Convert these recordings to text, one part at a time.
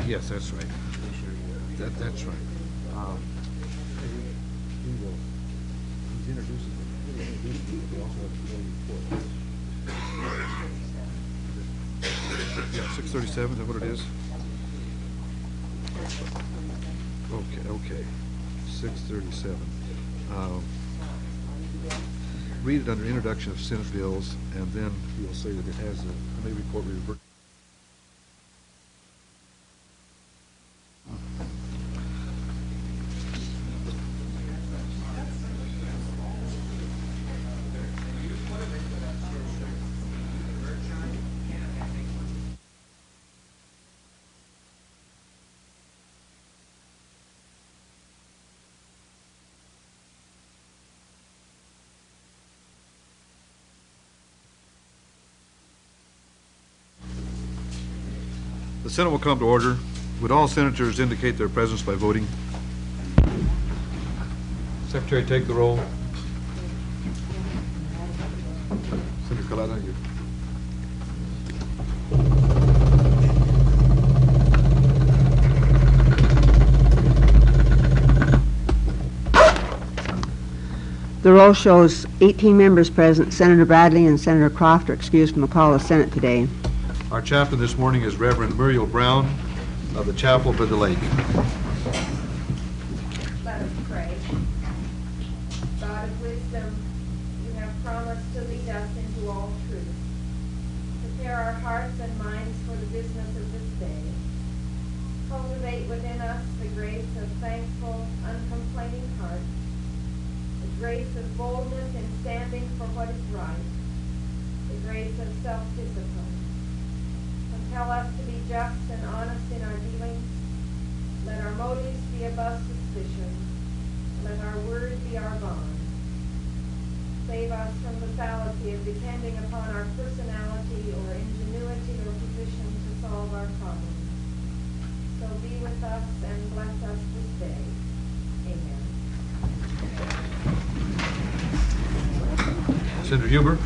Yes, that's right. That's right. He's introducing it. We also have the report. Yeah, 637, is that what it is? Okay. 637. Read it under introduction of Senate bills, and then you'll say that it has a committee report revert. The Senate will come to order. Would all senators indicate their presence by voting? Secretary, take the roll. Senator Coletta, you. The roll shows 18 members present. Senator Bradley and Senator Croft are excused from the call of the Senate today. Our chaplain this morning is Reverend Muriel Brown of the Chapel by the Lake. Let us pray. God of wisdom, you have promised to lead us into all truth. Prepare our hearts and minds for the business of this day. Cultivate within us the grace of thankful, uncomplaining hearts, the grace of boldness in standing for what is right, the grace of self-discipline. Compel us to be just and honest in our dealings. Let our motives be above suspicion. Let our word be our bond. Save us from the fallacy of depending upon our personality or ingenuity or position to solve our problems. So be with us and bless us this day. Amen. Senator Huber.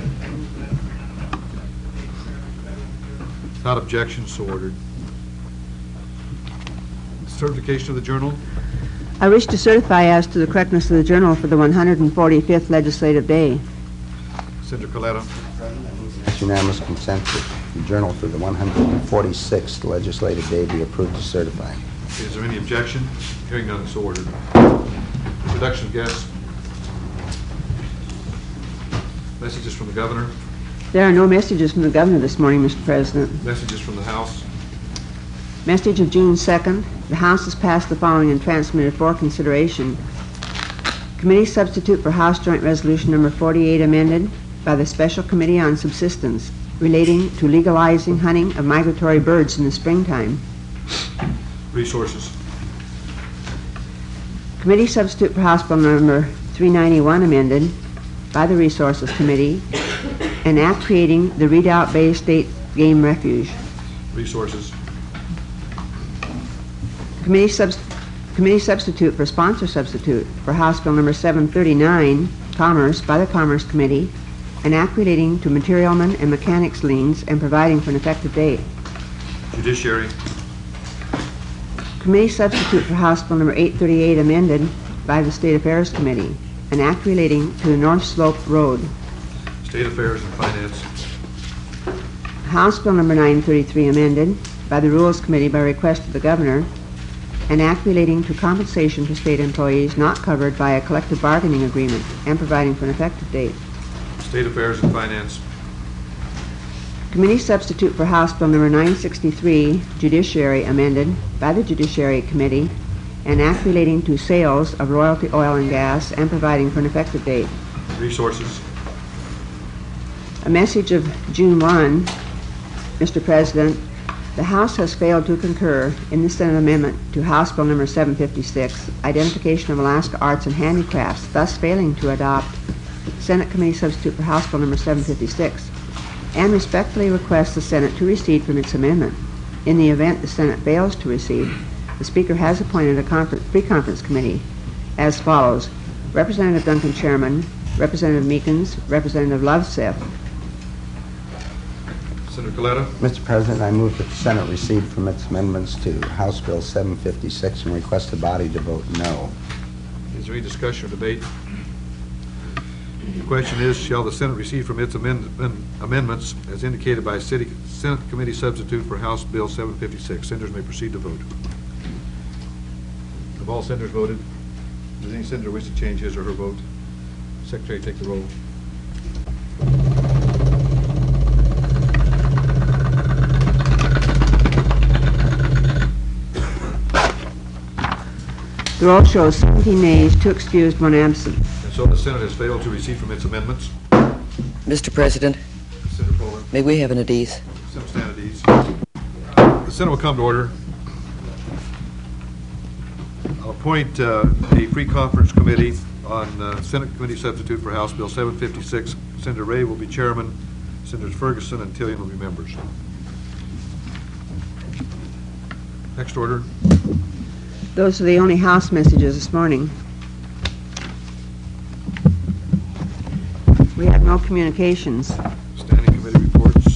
Without objection, so ordered. Certification of the journal. I wish to certify as to the correctness of the journal for the 145th legislative day. Senator Coletta. It's unanimous consent that the journal for the 146th legislative day be approved to certify. Is there any objection? Hearing none, so ordered. Introduction of guests. Messages from the governor. There are no messages from the governor this morning, Mr. President. Messages from the House. Message of June 2nd. The House has passed the following and transmitted for consideration. Committee substitute for House Joint Resolution number 48 amended by the Special Committee on Subsistence relating to legalizing hunting of migratory birds in the springtime. Resources. Committee substitute for House Bill number 391 amended by the Resources Committee, an act creating the Redoubt Bay State Game Refuge. Resources. Committee substitute for sponsor substitute for House Bill number 739, Commerce, by the Commerce Committee, an act relating to materialman and mechanics liens and providing for an effective date. Judiciary. Committee substitute for House Bill number 838 amended by the State Affairs Committee, an act relating to the North Slope Road. State Affairs and Finance. House Bill number 933 amended by the Rules Committee by request of the Governor, an act relating to compensation for state employees not covered by a collective bargaining agreement and providing for an effective date. State Affairs and Finance. Committee substitute for House Bill number 963, Judiciary, amended by the Judiciary Committee, an act relating to sales of royalty oil and gas and providing for an effective date. Resources. A message of June 1, Mr. President, the House has failed to concur in the Senate amendment to House Bill number 756, identification of Alaska arts and handicrafts, thus failing to adopt Senate Committee substitute for House Bill number 756, and respectfully requests the Senate to recede from its amendment. In the event the Senate fails to recede, the Speaker has appointed a pre-conference committee as follows: Representative Duncan Chairman, Representative Meekins, Representative Loveseth. Senator Coletta. Mr. President, I move that the Senate recede from its amendments to House Bill 756 and request the body to vote no. Is there any discussion or debate? The question is, shall the Senate recede from its amendments as indicated by Senate Committee Substitute for House Bill 756? Senators may proceed to vote. Have all senators voted? Does any senator wish to change his or her vote? Secretary, take the roll. The roll shows 17 nays, 2 excused, 1 absent. And so the Senate has failed to recede from its amendments. Mr. President, Senator Pollard. may we have an adese? Senator stand at ease. The Senate will come to order. I'll appoint a pre-conference committee on Senate Committee Substitute for House Bill 756. Senator Ray will be chairman. Senators Ferguson and Tillian will be members. Next order. Those are the only House messages this morning. We have no communications. Standing committee reports.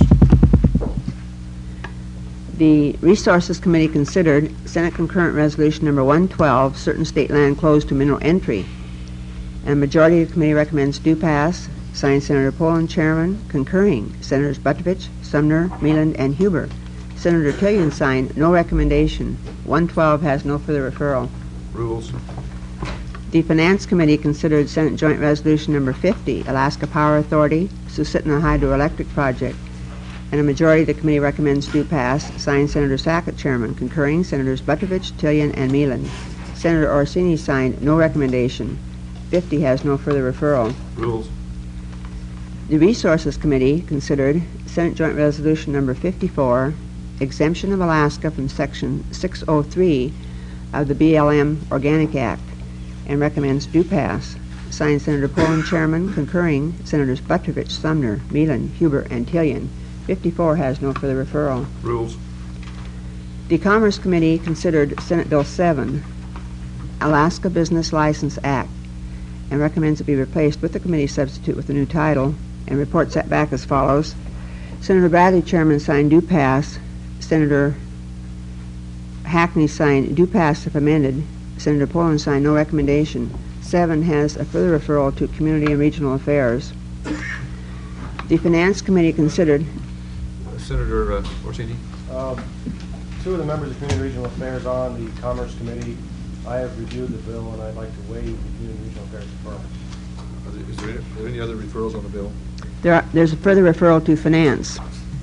The Resources Committee considered Senate Concurrent Resolution Number 112, certain state land closed to mineral entry. And a majority of the committee recommends do pass. Signed, Senator Poland, Chairman. Concurring, Senators Buttovich, Sumner, Mealand, and Huber. Senator Tillian signed, no recommendation. 112 has no further referral. Rules. The Finance Committee considered Senate Joint Resolution Number 50, Alaska Power Authority, Susitna Hydroelectric Project, and a majority of the committee recommends do pass. Signed, Senator Sackett, Chairman. Concurring, Senators Buttovich, Tillian, and Mealand. Senator Orsini signed, no recommendation. 50 has no further referral. Rules. The Resources Committee considered Senate Joint Resolution Number 54, exemption of Alaska from Section 603 of the BLM Organic Act, and recommends do pass. Signed, Senator Poland, Chairman. Concurring, Senators Buttovich, Sumner, Mealand, Huber, and Tillian. 54 has no further referral. Rules. The Commerce Committee considered Senate Bill 7, Alaska Business License Act, and recommends it be replaced with the committee substitute with a new title, and reports that back as follows. Senator Bradley, Chairman, signed do pass. Senator Hackney signed do pass if amended. Senator Poland signed no recommendation. 7 has a further referral to Community and Regional Affairs. The Finance Committee considered Senator Orsini. 2 of the members of Community and Regional Affairs on the Commerce Committee. I have reviewed the bill, and I'd like to waive the Community and Regional Affairs referral. Is there any other referrals on the bill? there's a further referral to Finance.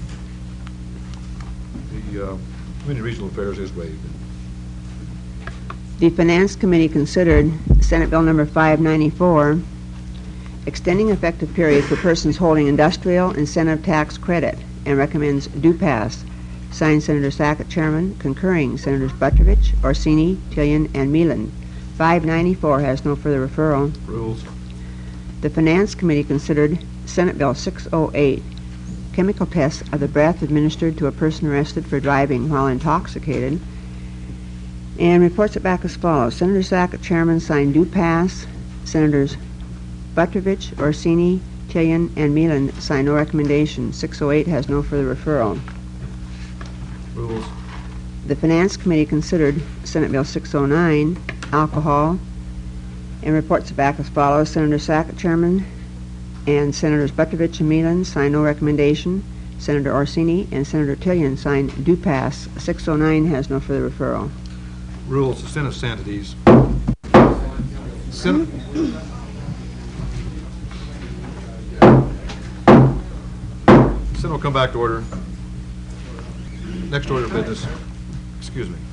The Community Regional Affairs is waived. The Finance Committee considered Senate Bill Number 594, extending effective period for persons holding industrial incentive tax credit, and recommends do pass. Signed, Senator Sackett, Chairman. Concurring, Senators Buttovich, Orsini, Tillian, and Mealand. 594 has no further referral. Rules. The Finance Committee considered Senate Bill 608, chemical tests of the breath administered to a person arrested for driving while intoxicated, and reports it back as follows. Senator Sackett, Chairman, signed do pass. Senators Buttovich, Orsini, Tillian, and Mealand signed no recommendation. 608 has no further referral. Rules. The Finance Committee considered Senate Bill 609, alcohol, and reports it back as follows. Senator Sackett, Chairman, and Senators Buttovich and Mealand signed no recommendation. Senator Orsini and Senator Tillian signed do pass. 609 has no further referral. Rules. The Senate stand at ease. Senate. Senate will come back to order. Next order of business. Excuse me.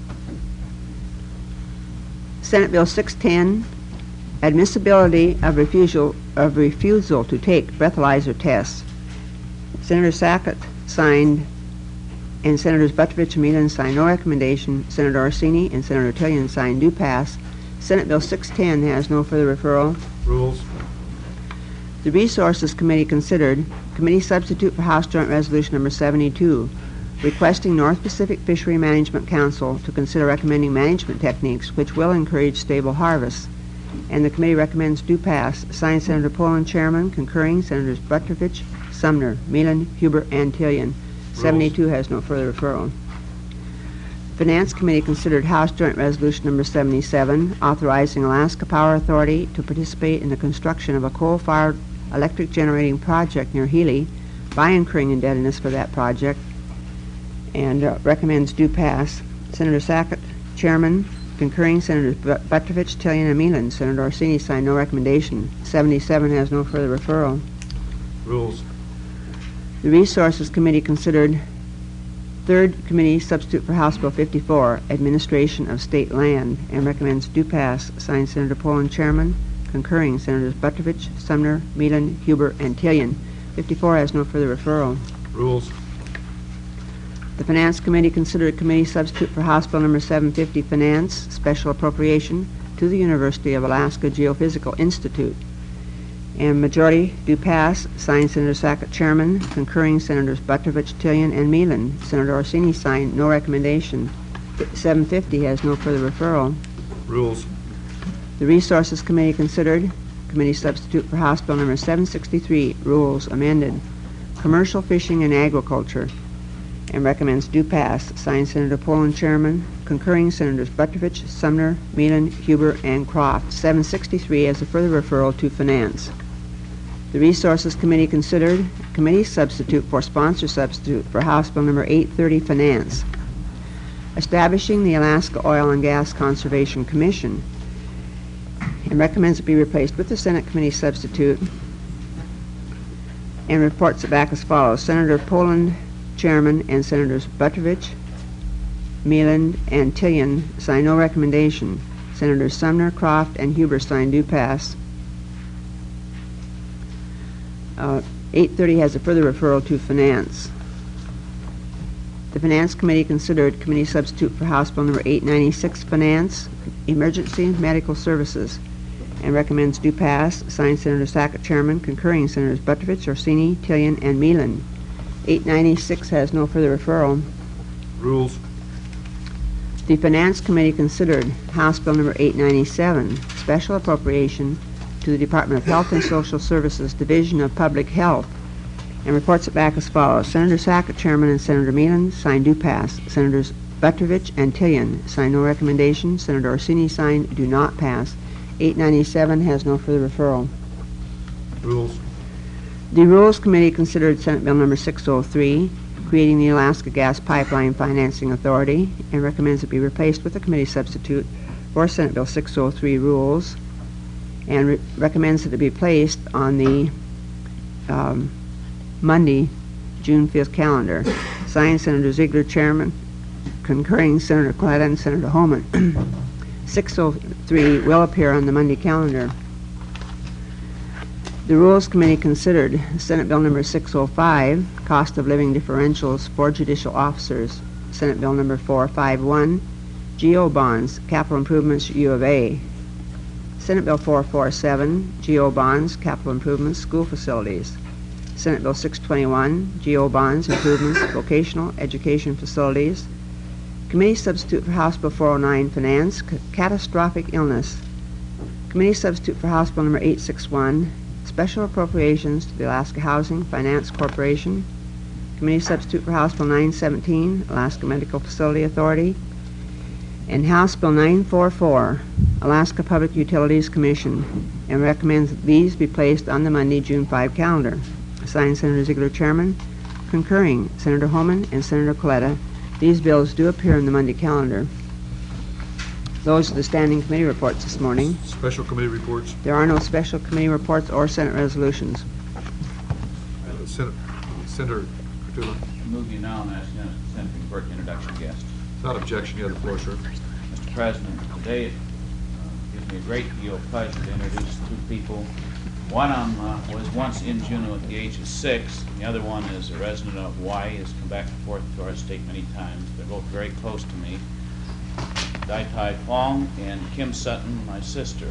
Senate Bill 610, admissibility of refusal to take breathalyzer tests. Senator Sackett signed, and Senators Buttovich and Mealand signed no recommendation. Senator Orsini and Senator Tillian signed do pass. Senate Bill 610 has no further referral. Rules. The Resources Committee considered committee substitute for House Joint Resolution Number 72, requesting North Pacific Fishery Management Council to consider recommending management techniques which will encourage stable harvests, and the committee recommends do pass. Signed, Senator Poland, Chairman. Concurring, Senators Buttovich, Sumner, Meelan, Huber, and Tillian. 72 has no further referral. Finance Committee considered House Joint Resolution Number 77, authorizing Alaska Power Authority to participate in the construction of a coal-fired electric generating project near Healy by incurring indebtedness for that project, and recommends do pass. Senator Sackett, Chairman, concurring Senators Butrovich, Tillian, and Meelan. Senator Orsini signed no recommendation. 77 has no further referral. Rules. The Resources Committee considered Third Committee substitute for House Bill 54, Administration of State Land, and recommends do pass. Signed Senator Poland, Chairman, concurring Senators Butrovich, Sumner, Meelan, Huber, and Tillian. 54 has no further referral. Rules. The Finance Committee considered committee substitute for House Bill Number 750, Finance, Special Appropriation to the University of Alaska Geophysical Institute, and majority do pass. Signed Senator Sackett, Chairman, concurring Senators Butrovich, Tillian, and Meelan. Senator Orsini signed no recommendation. 750 has no further referral. Rules. The Resources Committee considered committee substitute for House Bill Number 763, Rules Amended, Commercial Fishing and Agriculture, and recommends do pass. Signed Senator Poland, Chairman, concurring Senators Butrovich, Sumner, Meelan, Huber, and Croft. 763 as a further referral to Finance. The Resources Committee considered committee substitute for sponsor substitute for House Bill Number 830, Finance, establishing the Alaska Oil and Gas Conservation Commission, and recommends it be replaced with the Senate committee substitute, and reports it back as follows. Senator Poland, Chairman, and Senators Butrovich, Meelan, and Tillian sign no recommendation. Senators Sumner, Croft, and Huber sign do pass. 830 has a further referral to Finance. The Finance Committee considered committee substitute for House Bill Number 896, Finance, Emergency Medical Services, and recommends do pass. Signed Senator Sackett, Chairman, concurring Senators Butrovich, Orsini, Tillian, and Meelan. 896 has no further referral. Rules. The Finance Committee considered House Bill Number 897, Special Appropriation to the Department of Health and Social Services, Division of Public Health, and reports it back as follows. Senator Sackett, Chairman, and Senator Meelan signed do pass. Senators Butrovich and Tillian signed no recommendation. Senator Orsini signed do not pass. 897 has no further referral. Rules. The Rules Committee considered Senate Bill Number 603, creating the Alaska Gas Pipeline Financing Authority, and recommends it be replaced with a committee substitute for Senate Bill 603 Rules, and recommends that it be placed on the Monday, June 5th calendar. Signed Senator Ziegler, Chairman, concurring Senator Coletta and Senator Homan. 603 will appear on the Monday calendar. The Rules Committee considered Senate Bill Number 605, Cost of Living Differentials for Judicial Officers. Senate Bill Number 451, GO Bonds, Capital Improvements, U of A. Senate Bill 447, GO Bonds, Capital Improvements, School Facilities. Senate Bill 621, GO Bonds, Improvements, Vocational Education Facilities. Committee substitute for House Bill 409, Finance, Catastrophic Illness. Committee substitute for House Bill Number 861, Special Appropriations to the Alaska Housing Finance Corporation. Committee substitute for House Bill 917, Alaska Medical Facility Authority. And House Bill 944, Alaska Public Utilities Commission, and recommends that these be placed on the Monday, June 5 calendar. Signed Senator Ziegler, Chairman, concurring Senator Homan and Senator Coletta. These bills do appear on the Monday calendar. Those are the standing committee reports this morning. Special committee reports. There are no special committee reports or Senate resolutions. Senator Cotula. Move you now and ask Senator Consent to convert to introduction guest. Without objection, you have the floor, sir. Mr. President, today it gives me a great deal of pleasure to introduce two people. One was once in Juneau at the age of 6. And the other one is a resident of Hawaii, has come back and forth to our state many times. They're both very close to me. Dai Tai Fong and Kim Sutton, my sister.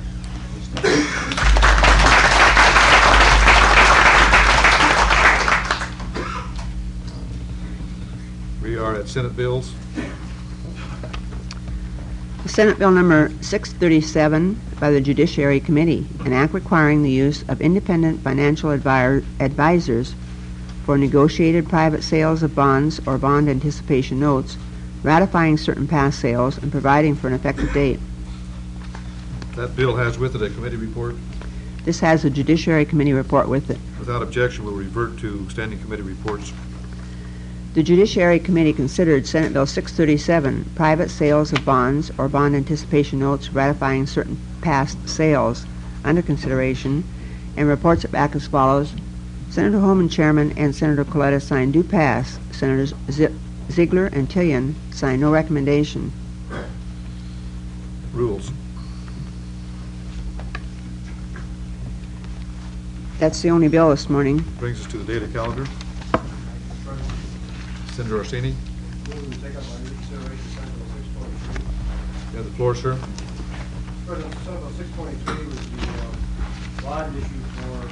We are at Senate bills. Senate Bill Number 637 by the Judiciary Committee, an act requiring the use of independent financial advisors for negotiated private sales of bonds or bond anticipation notes, ratifying certain past sales, and providing for an effective date. That bill has with it a committee report. This has a Judiciary Committee report with it. Without objection, we'll revert to standing committee reports. The Judiciary Committee considered Senate Bill 637, private sales of bonds or bond anticipation notes ratifying certain past sales, under consideration, and reports it back as follows. Senator Holman, Chairman, and Senator Coletta signed do pass. Senators Ziegler and Tillian signed no recommendation. Rules. That's the only bill this morning. Brings us to the daily calendar. Senator Orsini, Move to take up my reconsideration Senate Bill 623. you have the floor, sir. President, Senate Bill 623 was the bond issue for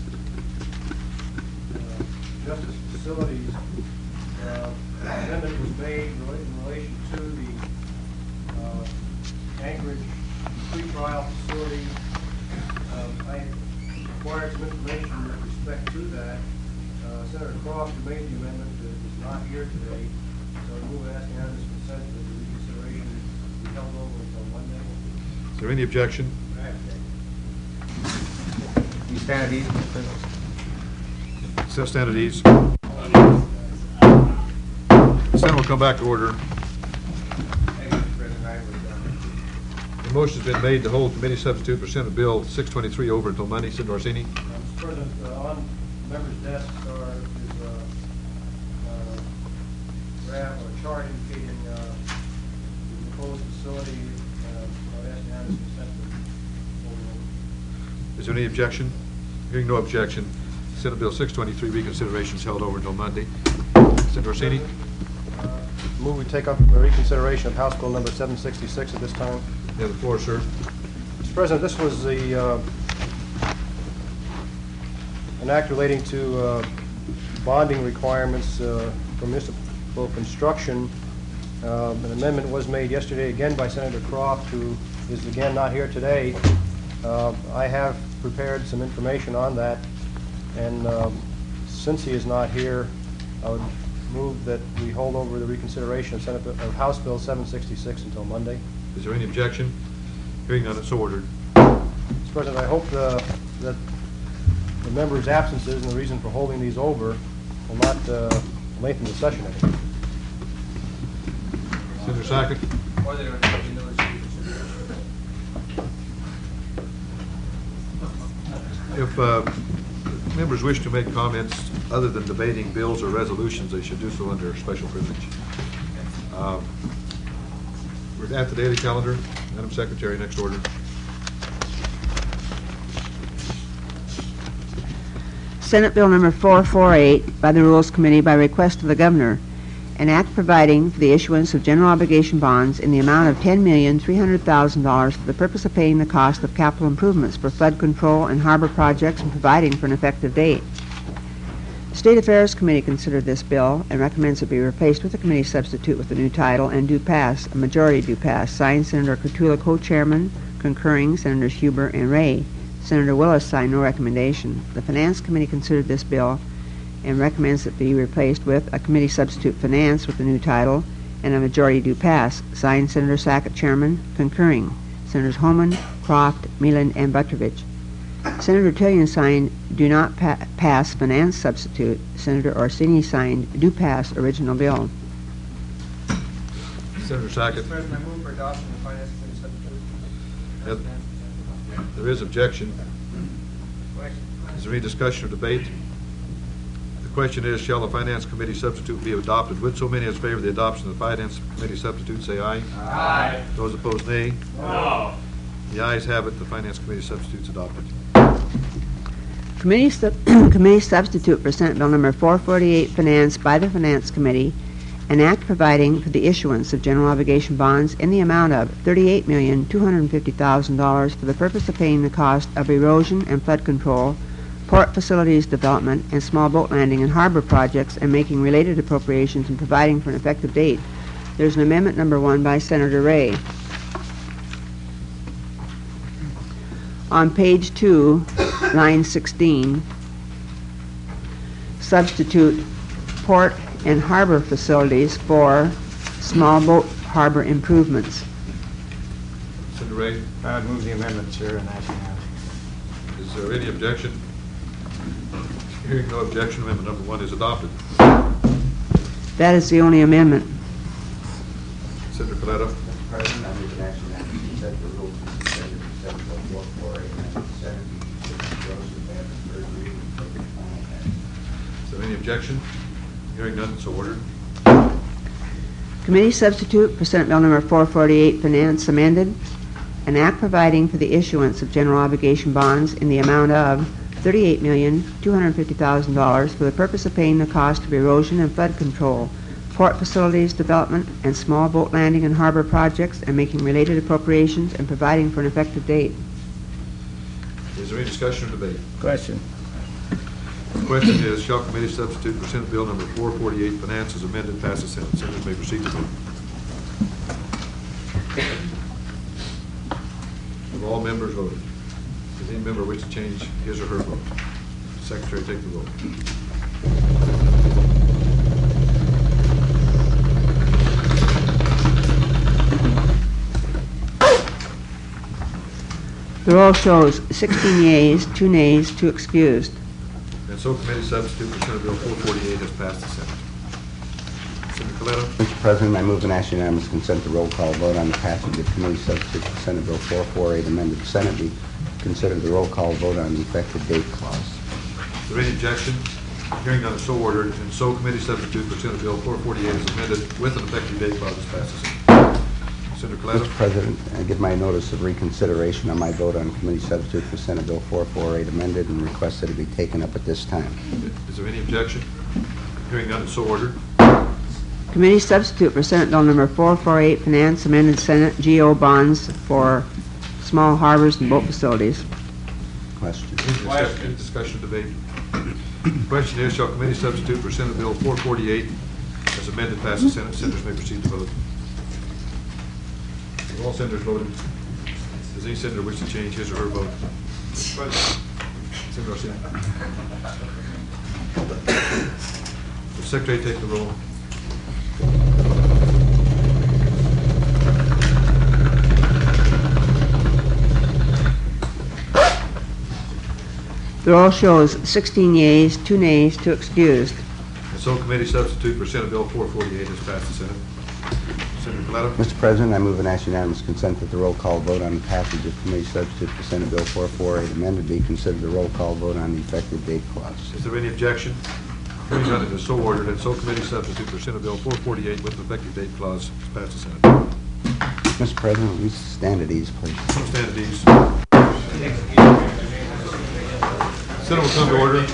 justice facilities. An amendment was made in relation to the Anchorage pretrial facility. I acquired some information with respect to that. Senator Croft, who made the amendment, is not here today, so I move asking unanimous consent that the reconsideration be held over until Monday. Is there any objection? You stand at ease, Mr. President. Stand at ease. The Senate will come back to order. Thank you, Mr. President. I was, The motion's been made to hold committee substitute for Senate Bill 623 over until Monday. Senator Orsini. Mr. President, on members' desks is graph or chart indicating the proposed facility. I'd ask unanimous consent to hold it over. Is there any objection? Hearing no objection, Senate Bill 623 reconsideration is held over until Monday. Senator Orsini. Move we take up a reconsideration of House Bill number 766 at this time. You have the floor, sir. Mr. President, this was the an act relating to bonding requirements for municipal construction. An amendment was made yesterday again by Senator Croft, who is again not here today. I have prepared some information on that, and since he is not here, I would move that we hold over the reconsideration of House Bill 766 until Monday. Is there any objection? Hearing none, it's so ordered. Mr. President, I hope that the members' absences and the reason for holding these over will not lengthen the session any. Senator Sackett. or they don't have any notice of reconsideration. If members wish to make comments other than debating bills or resolutions, they should do so under special privilege. We're at the daily calendar. Madam Secretary, next order. Senate Bill number 448 by the Rules Committee by request of the Governor, an act providing for the issuance of general obligation bonds in the amount of $10,300,000 for the purpose of paying the cost of capital improvements for flood control and harbor projects and providing for an effective date. The State Affairs Committee considered this bill and recommends it be replaced with a committee substitute with a new title and do pass, a majority do pass. Signed, Senator Cotula, co-chairman, concurring, Senators Huber and Ray. Senator Willis signed no recommendation. The Finance Committee considered this bill and recommends it be replaced with a committee substitute finance with a new title and a majority do pass. Signed, Senator Sackett, chairman, concurring. Senators Holman, Croft, Meelan, and Butrovich. Senator Tillian signed do not pass finance substitute. Senator Orsini signed do pass original bill. Senator Sackett. Mr. President, I move for adoption of the Finance Committee substitute. There is objection. Is there any discussion or debate? The question is, shall the Finance Committee substitute be adopted? Would so many as favor the adoption of the Finance Committee substitute say aye? Aye. Those opposed, nay. No. The ayes have it. The Finance Committee substitute is adopted. Committee substitute for Senate Bill number 448, Finance by the Finance Committee, an act providing for the issuance of general obligation bonds in the amount of $38,250,000 for the purpose of paying the cost of erosion and flood control, port facilities development, and small boat landing and harbor projects, and making related appropriations and providing for an effective date. There's an amendment number 1 by Senator Ray. On page 2, line 16, substitute port and harbor facilities for small boat harbor improvements. Senator Ray, I would move the amendment, sir, and ask unanimous. is there any objection? Hearing no objection, amendment number 1 is adopted. That is the only amendment. Senator Coletta, Mr. President, I move an action item to consent the rules be suspended for Senate Bill 448 and the Senate be considered gross advance of third reading and take its final passage. is there any objection? Hearing none, so ordered. Committee substitute for Senate Bill number 448, Finance amended, an act providing for the issuance of general obligation bonds in the amount of $38,250,000 for the purpose of paying the cost of erosion and flood control, port facilities development, and small boat landing and harbor projects, and making related appropriations and providing for an effective date. Is there any discussion or debate? Question. The question is, shall committee substitute for Senate Bill number 448, Finance as amended, pass the Senate? Senators may proceed to vote. Have all members voted? Does any member wish to change his or her vote? Secretary, take the vote. The roll shows 16 yeas, 2 nays, 2 excused. And so committee substitute for Senate Bill 448 has passed the Senate. Senator Coletta, Mr. President, I move an action unanimous consent to roll call vote on the passage of committee substitute for Senate Bill 448 amended. The Senate be considered the roll call vote on the effective date clause. is there any objection? Hearing none, so ordered. And so committee substitute for Senate Bill 448 is amended with an effective date clause has passed the Senate. Senator Mr. Coletta, President, I give my notice of reconsideration on my vote on committee substitute for Senate Bill 448 amended and request that it be taken up at this time. is there any objection? Hearing none, so ordered. Committee substitute for Senate Bill number 448, Finance amended, Senate GO bonds for small harbors and boat facilities. Question. Any discussion, debate? The question is, shall committee substitute for Senate Bill 448 as amended pass the Senate? Senators may proceed to vote. Have all senators voted? Does any senator wish to change his or her vote? Senator Orsini. Will the Secretary take the roll? The roll shows 16 yeas, 2 nays, 2 excused. And so committee substitute for Senate Bill 448 has passed the Senate. Senator Coletta, Mr. President, I move an action unanimous consent that the roll call vote on the passage of committee substitute for Senate Bill 448 amended be considered the roll call vote on the effective date clause. is there any objection? Hearing none, it is so ordered. And so committee substitute for Senate Bill 448 with an effective date clause has passed the Senate. Mr. President, we stand at ease, please. Stand at ease. Senate will come to order.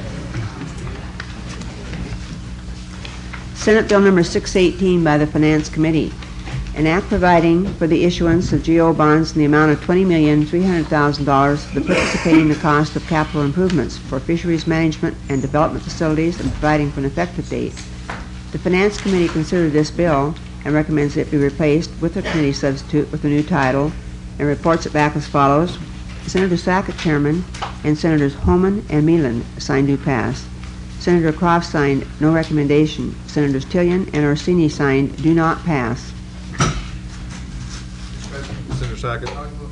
Senate Bill number 618 by the Finance Committee, an act providing for the issuance of GO bonds in the amount of $20,300,000 for the purpose of paying the cost of capital improvements for fisheries management and development facilities and providing for an effective date. The Finance Committee considered this bill and recommends it be replaced with a committee substitute with a new title and reports it back as follows. Senator Sackett, Chairman, and Senators Homan and Meelan signed do pass. Senator Croft signed no recommendation. Senators Tillian and Orsini signed do not pass. Senator Sackett,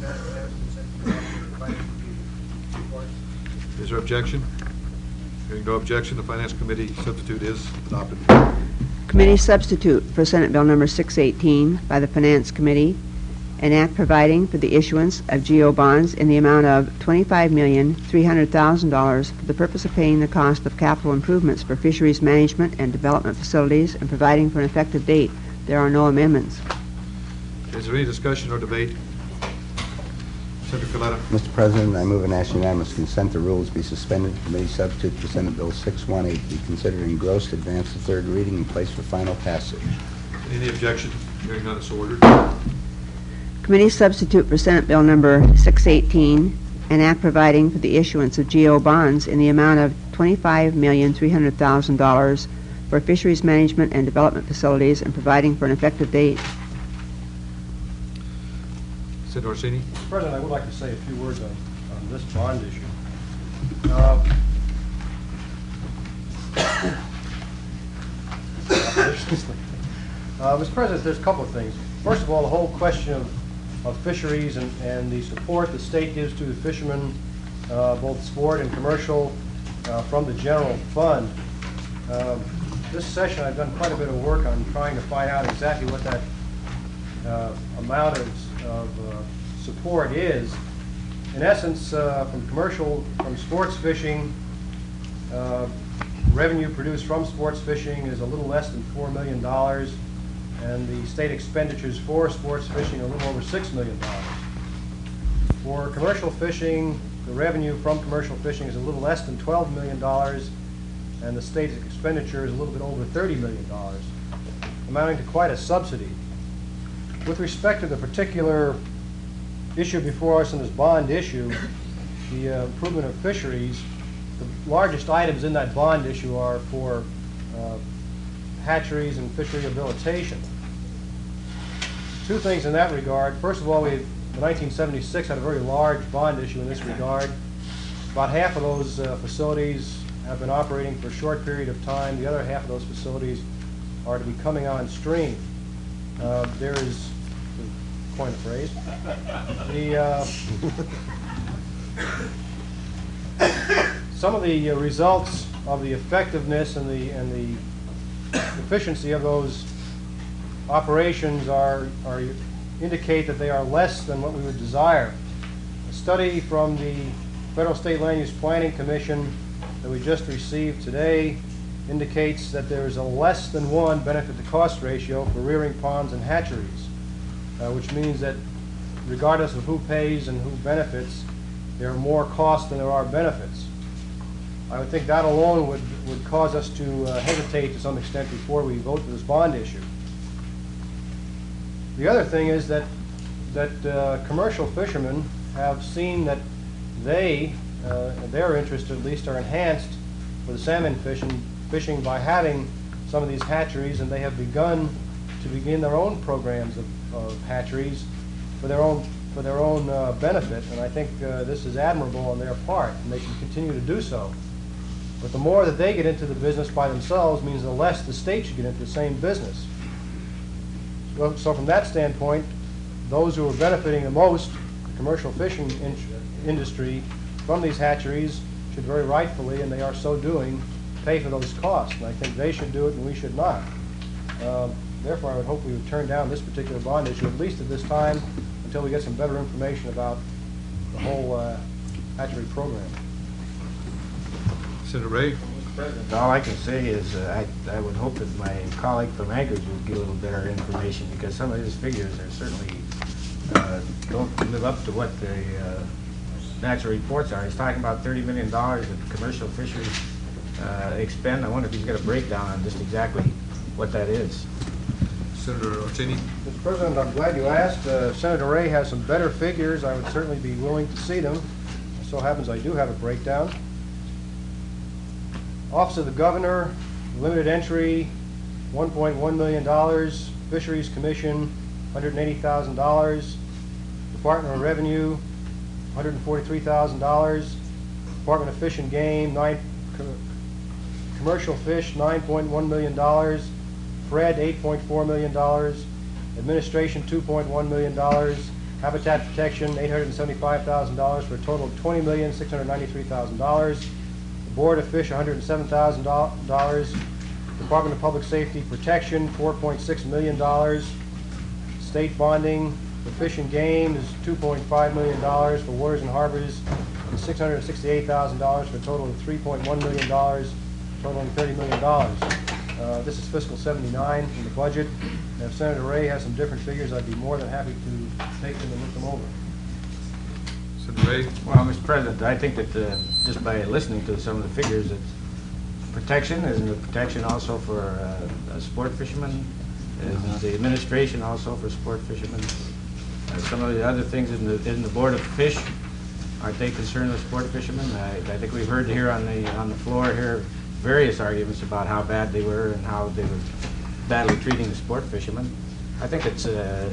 is there objection? Hearing no objection, the Finance Committee substitute is adopted. Committee substitute for Senate Bill number 618 by the Finance Committee, an act providing for the issuance of GO bonds in the amount of $25,300,000 for the purpose of paying the cost of capital improvements for fisheries management and development facilities and providing for an effective date. There are no amendments. Is there any discussion or debate? Senator Coletta, Mr. President, I move an action unanimous consent the rules be suspended. Committee substitute for Senate Bill 618 be considered engrossed, advanced to third reading, and placed for final passage. any objection? Hearing none, so ordered. Committee substitute for Senate Bill number 618, an act providing for the issuance of GO bonds in the amount of $25,300,000 for fisheries management and development facilities and providing for an effective date. Senator Orsini, Mr. President, I would like to say a few words on this bond issue. recently. Mr. President, there's a couple of things. First of all, the whole question of fisheries and the support the state gives to the fishermen, both sport and commercial, from the general fund. This session, I've done quite a bit of work on trying to find out exactly what that amount of support is. In essence, from sports fishing, revenue produced from sports fishing is a little less than $4 million, and the state expenditures for sports fishing are a little over $6 million. For commercial fishing, the revenue from commercial fishing is a little less than $12 million, and the state's expenditure is a little bit over $30 million, amounting to quite a subsidy. With respect to the particular issue before us in this bond issue, the improvement of fisheries, the largest items in that bond issue are for hatcheries and fish rehabilitation. Two things in that regard. First of all, in 1976 had a very large bond issue in this regard. About half of those facilities have been operating for a short period of time. The other half of those facilities are to be coming on stream. There is, to coin a phrase, some of the results of the effectiveness and the efficiency of those operations indicate that they are less than what we would desire. A study from the Federal State Land Use Planning Commission that we just received today indicates that there is a less than 1 benefit to cost ratio for rearing ponds and hatcheries, which means that regardless of who pays and who benefits, there are more costs than there are benefits. I would think that alone would cause us to hesitate to some extent before we vote for this bond issue. The other thing is that commercial fishermen have seen that their interests at least are enhanced for the salmon fishing by having some of these hatcheries, and they have begin their own programs of hatcheries for their own benefit, and I think this is admirable on their part, and they should continue to do so. But the more that they get into the business by themselves means the less the state should get into the same business. So from that standpoint, those who are benefiting the most, the commercial fishing industry, from these hatcheries should very rightfully, and they are so doing, pay for those costs. And I think they should do it and we should not. Therefore, I would hope we would turn down this particular bond issue, at least at this time, until we get some better information about the whole hatchery program. Senator Ray? President, all I can say is I would hope that my colleague from Anchorage would get a little better information, because some of his figures are certainly don't live up to what the natural reports are. He's talking about $30 million that commercial fisheries expend. I wonder if he's got a breakdown on just exactly what that is. Senator Orsini? Mr. President, I'm glad you asked. Senator Ray has some better figures. I would certainly be willing to see them. It so happens I do have a breakdown. Office of the Governor, limited entry, $1.1 million. Fisheries Commission, $180,000. Department of Revenue, $143,000. Department of Fish and Game, commercial fish, $9.1 million. Fred, $8.4 million. Administration, $2.1 million. Habitat Protection, $875,000 for a total of $20,693,000. Board of Fish, $107,000. Department of Public Safety Protection, $4.6 million. State bonding for Fish and Game is $2.5 million. For Waters and Harbors, $668,000 for a total of $3.1 million, totaling $30 million. This is fiscal 79 in the budget. And if Senator Ray has some different figures, I'd be more than happy to take them and look them over. Senator Ray? Well, Mr. President, I think that just by listening to some of the figures, it's protection, isn't it protection also for sport fishermen? Is the administration also for sport fishermen? Some of the other things in the Board of Fish, aren't they concerned with sport fishermen? I think we've heard here on the floor here various arguments about how bad they were and how they were badly treating the sport fishermen. I think it's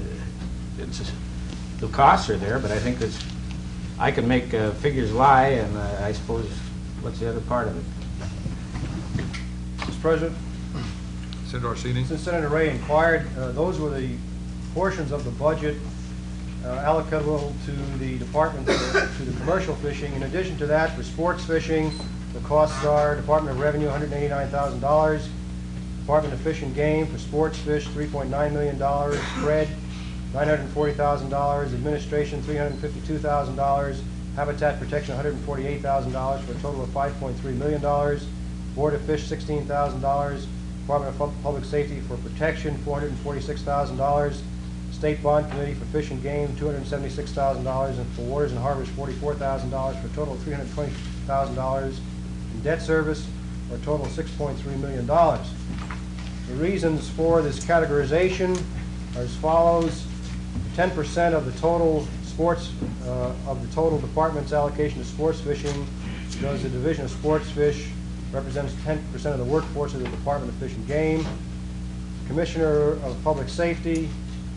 the costs are there, but I think I can make figures lie, and I suppose what's the other part of it? Mr. President? Senator Orsini? Since Senator Ray inquired, those were the portions of the budget allocable to the department, to the commercial fishing. In addition to that, for sports fishing, the costs are Department of Revenue, $189,000. Department of Fish and Game for sports fish, $3.9 million. Spread, $940,000. Administration, $352,000. Habitat Protection, $148,000 for a total of $5.3 million. Board of Fish, $16,000. Department of Public Safety for protection, $446,000. State Bond Committee for Fish and Game, $276,000, and for Waters and Harbors, $44,000, for a total of $320,000. And debt service, for a total of $6.3 million. The reasons for this categorization are as follows. 10% of the total sports, of the total department's allocation to sports fishing goes to the Division of Sports Fish, represents 10% of the workforce of the Department of Fish and Game. Commissioner of Public Safety,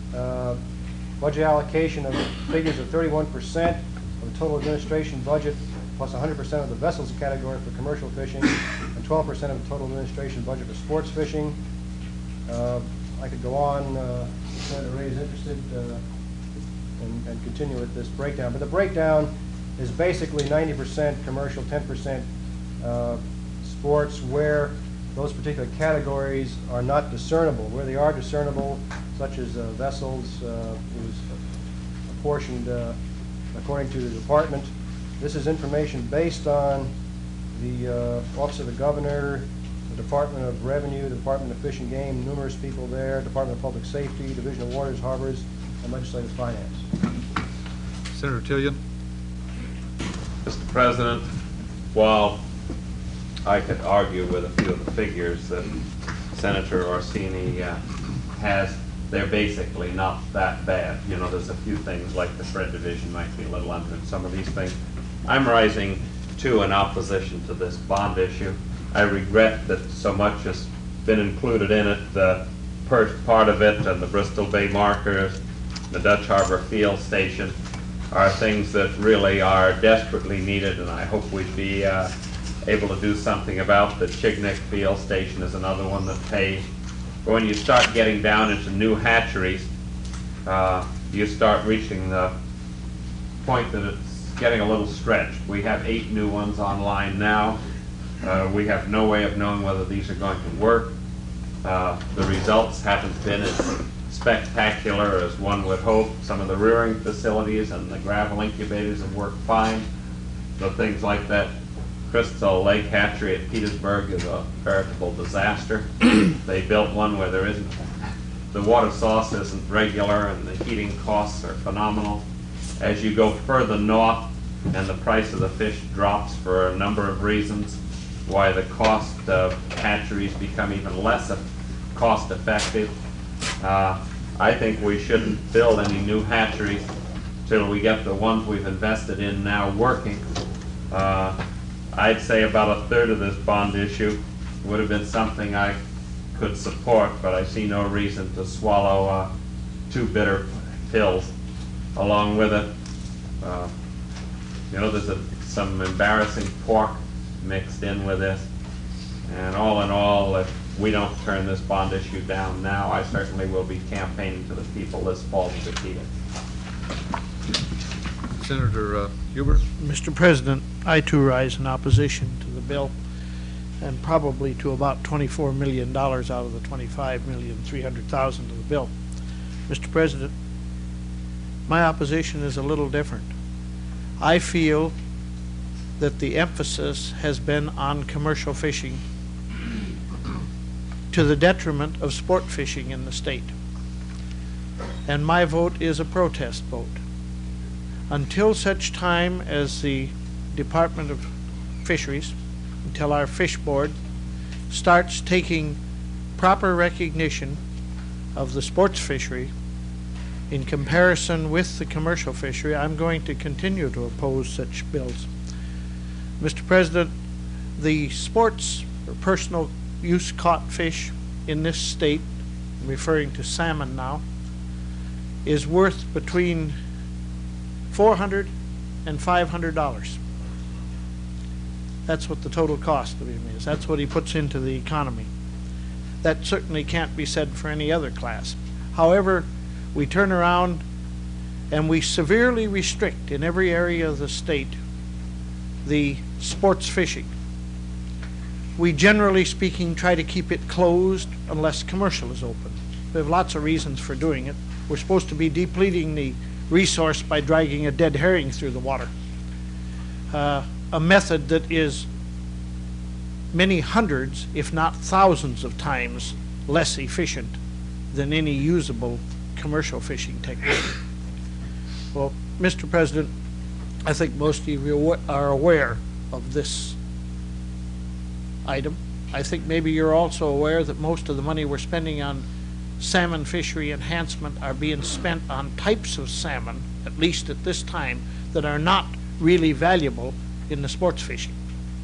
budget allocation of figures of 31% of the total administration budget, plus 100% of the vessels category for commercial fishing, and 12% of the total administration budget for sports fishing. I could go on, if Senator Ray is interested, and continue with this breakdown. But the breakdown is basically 90% commercial, 10% sports, where those particular categories are not discernible. Where they are discernible, such as vessels, is apportioned according to the department. This is information based on the Office of the Governor, the Department of Revenue, the Department of Fish and Game, numerous people there, Department of Public Safety, Division of Waters, Harbors, and Legislative Finance. Senator Tillian? Mr. President, while I could argue with a few of the figures that Senator Orsini has, they're basically not that bad. You know, there's a few things like the spread division might be a little under in some of these things. I'm rising to in opposition to this bond issue. I regret that so much has been included in it. The first part of it and the Bristol Bay markers, the Dutch Harbor Field Station are things that really are desperately needed, and I hope we'd be able to do something about. The Chignik Field Station is another one that pays. But when you start getting down into new hatcheries, you start reaching the point that it's getting a little stretched. We have 8 new ones online now. We have no way of knowing whether these are going to work. The results haven't been as spectacular as one would hope. Some of the rearing facilities and the gravel incubators have worked fine. So things like that Crystal Lake hatchery at Petersburg is a veritable disaster. They built one where there isn't, the water source isn't regular and the heating costs are phenomenal. As you go further north and the price of the fish drops for a number of reasons, why the cost of hatcheries become even less cost effective. I think we shouldn't build any new hatcheries till we get the ones we've invested in now working. I'd say about a third of this bond issue would have been something I could support, but I see no reason to swallow 2 bitter pills along with it. You know, there's some embarrassing pork mixed in with this, and all in all, if we don't turn this bond issue down now, I certainly will be campaigning to the people this fall to defeat it. Senator Huber? Mr. President, I too rise in opposition to the bill, and probably to about $24 million out of the $25,300,000 of the bill. Mr. President, my opposition is a little different. I feel that the emphasis has been on commercial fishing to the detriment of sport fishing in the state. And my vote is a protest vote. Until such time as the Department of Fisheries, until our fish board starts taking proper recognition of the sports fishery in comparison with the commercial fishery, I'm going to continue to oppose such bills. Mr. President, the sports or personal use caught fish in this state, I'm referring to salmon now, is worth between $400 and $500. That's what the total cost of him is. That's what he puts into the economy. That certainly can't be said for any other class. However, we turn around and we severely restrict in every area of the state the sports fishing. We, generally speaking, try to keep it closed unless commercial is open. We have lots of reasons for doing it. We're supposed to be depleting the resource by dragging a dead herring through the water. A method that is many hundreds, if not thousands of times less efficient than any usable commercial fishing technique. Well, Mr. President, I think most of you are aware of this item. I think maybe you're also aware that most of the money we're spending on salmon fishery enhancement are being spent on types of salmon, at least at this time, that are not really valuable in the sports fishing.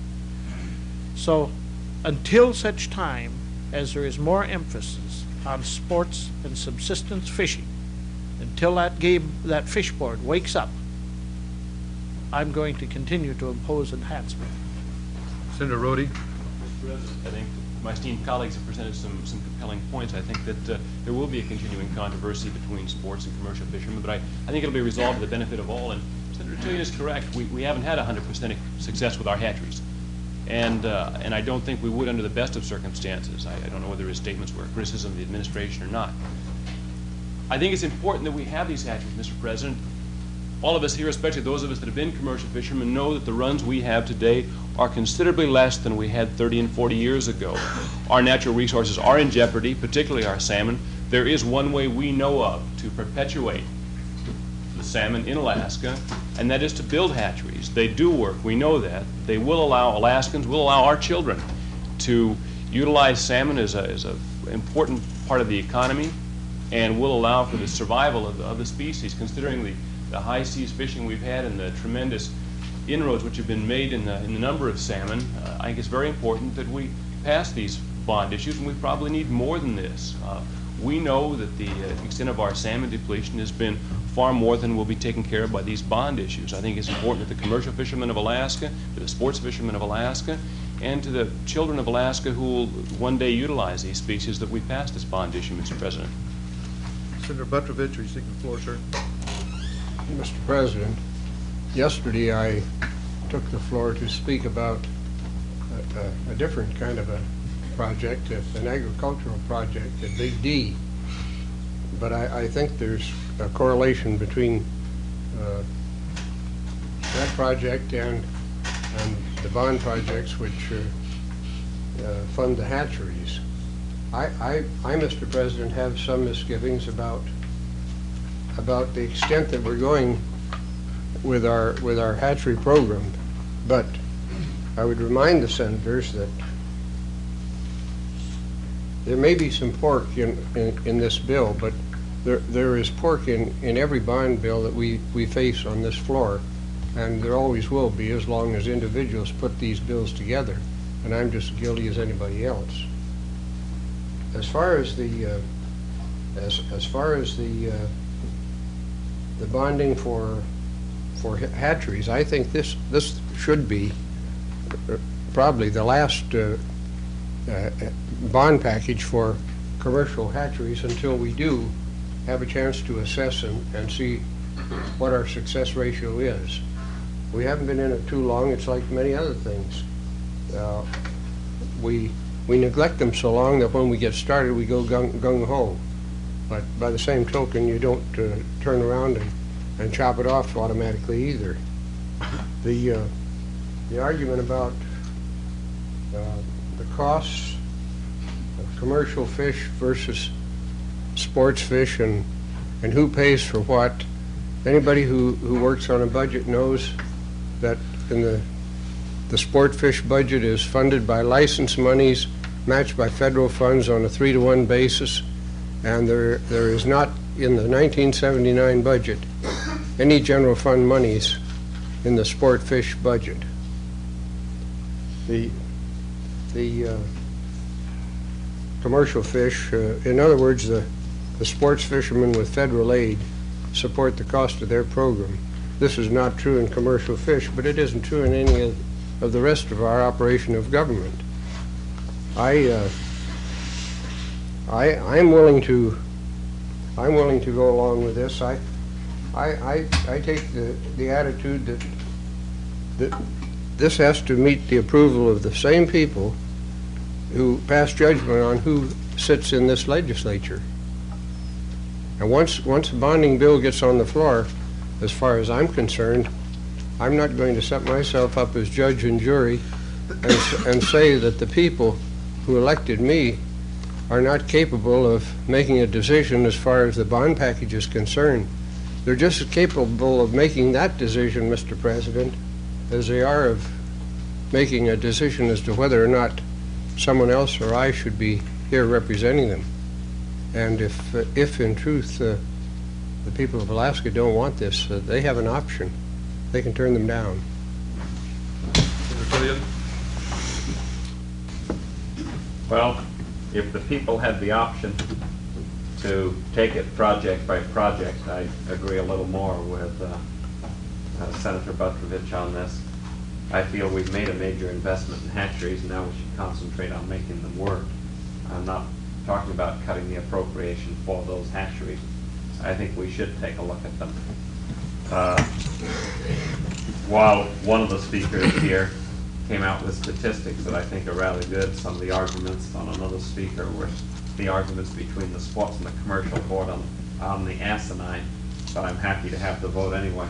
So until such time as there is more emphasis on sports and subsistence fishing, until that fish board wakes up, I'm going to continue to impose enhancement. Senator Rhodey. Mr. President, I think my esteemed colleagues have presented some compelling points. I think that there will be a continuing controversy between sports and commercial fishermen, but I think it'll be resolved to the benefit of all. And Senator Tillian is correct. We haven't had 100% success with our hatcheries. And I don't think we would under the best of circumstances. I don't know whether his statements were a criticism of the administration or not. I think it's important that we have these hatcheries, Mr. President. All of us here, especially those of us that have been commercial fishermen, know that the runs we have today are considerably less than we had 30 and 40 years ago. Our natural resources are in jeopardy, particularly our salmon. There is one way we know of to perpetuate the salmon in Alaska, and that is to build hatcheries. They do work, we know that. They will allow Alaskans, will allow our children to utilize salmon as an important part of the economy, and will allow for the survival of the species, considering the high seas fishing we've had and the tremendous inroads which have been made in the number of salmon. I think it's very important that we pass these bond issues, and we probably need more than this. We know that the extent of our salmon depletion has been far more than will be taken care of by these bond issues. I think it's important that the commercial fishermen of Alaska, to the sports fishermen of Alaska, and to the children of Alaska who will one day utilize these species, that we pass this bond issue, Mr. President. Senator Butrovich, are you seeking the floor, sir? Mr. President, yesterday I took the floor to speak about a different kind of a project, an agricultural project, a Big D. But I think there's a correlation between that project and the bond projects which fund the hatcheries. I, Mr. President, have some misgivings about the extent that we're going with our hatchery program, but I would remind the senators that there may be some pork in this bill, but there is pork in every bond bill that we face on this floor, and there always will be as long as individuals put these bills together, and I'm just as guilty as anybody else. As far as the bonding for hatcheries, I think this should be probably the last bond package for commercial hatcheries until we do have a chance to assess and see what our success ratio is. We haven't been in it too long. It's like many other things. We neglect them so long that when we get started, we go gung-ho. But by the same token, you don't turn around and chop it off automatically either. The argument about the costs of commercial fish versus sports fish and who pays for what, anybody who works on a budget knows that in the sport fish budget is funded by license monies matched by federal funds on a 3-to-1 basis, and there is not in the 1979 budget any general fund monies in the sport fish budget. The commercial fish, in other words, the sports fishermen with federal aid support the cost of their program. This is not true in commercial fish, but it isn't true in any of the rest of our operation of government. I'm willing to go along with this. I take the attitude that this has to meet the approval of the same people who pass judgment on who sits in this legislature. And once a bonding bill gets on the floor, as far as I'm concerned, I'm not going to set myself up as judge and jury and say that the people who elected me are not capable of making a decision as far as the bond package is concerned. They're just as capable of making that decision, Mr. President, as they are of making a decision as to whether or not someone else or I should be here representing them. And if in truth the people of Alaska don't want this, they have an option. They can turn them down. Senator Tilley? Well, if the people had the option to take it project by project, I agree a little more with Senator Butrovich on this. I feel we've made a major investment in hatcheries, and now we should concentrate on making them work. I'm not talking about cutting the appropriation for those hatcheries. I think we should take a look at them. While one of the speakers here came out with statistics that I think are rather good, some of the arguments on another speaker were the arguments between the sports and the commercial board on the asinine, but I'm happy to have the vote anyway.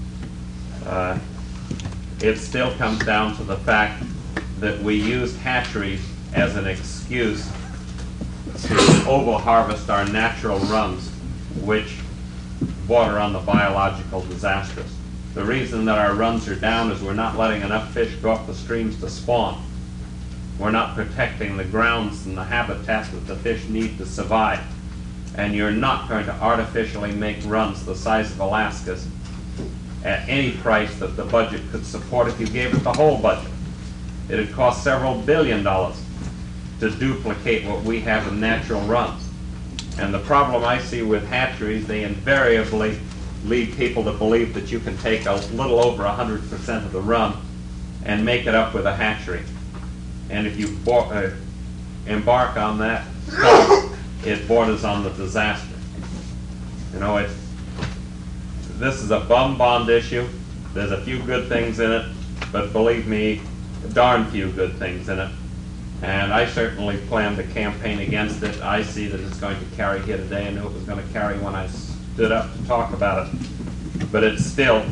It still comes down to the fact that we used hatcheries as an excuse to over-harvest our natural runs, which border on the biological disastrous. The reason that our runs are down is we're not letting enough fish go up the streams to spawn. We're not protecting the grounds and the habitat that the fish need to survive. And you're not going to artificially make runs the size of Alaska's at any price that the budget could support if you gave it the whole budget. It'd cost several $billions to duplicate what we have in natural runs. And the problem I see with hatcheries, they invariably lead people to believe that you can take a little over 100% of the run and make it up with a hatchery. And if you embark on that, it borders on the disaster. You know, this is a bum bond issue. There's a few good things in it, but believe me, darn few good things in it. And I certainly plan to campaign against it. I see that it's going to carry here today. I knew it was going to carry when I stood up to talk about it. But it's still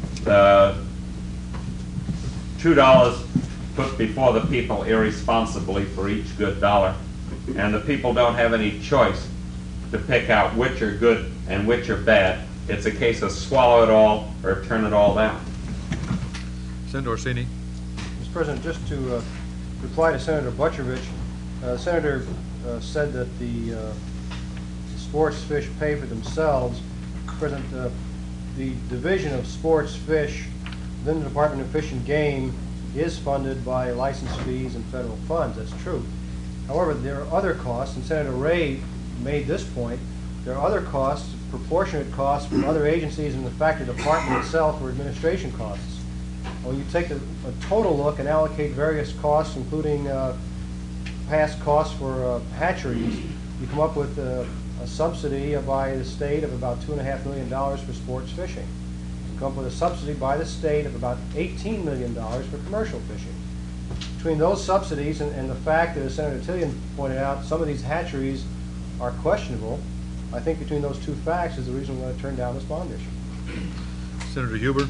$2 put before the people irresponsibly for each good dollar. And the people don't have any choice to pick out which are good and which are bad. It's a case of swallow it all or turn it all down. Senator Orsini? Mr. President, just to reply to Senator Butrovich, the Senator said that the sports fish pay for themselves. President, the Division of Sports Fish within the Department of Fish and Game is funded by license fees and federal funds. That's true. However, there are other costs, and Senator Ray made this point. There are other costs, proportionate costs from other agencies and the fact the department itself for administration costs. When you take a total look and allocate various costs, including past costs for hatcheries, you come up with a subsidy by the state of about $2.5 million for sports fishing. You come up with a subsidy by the state of about $18 million for commercial fishing. Between those subsidies and the fact that, as Senator Tilley pointed out, some of these hatcheries are questionable, I think between those two facts is the reason we're going to turn down this bond issue. Senator Huber?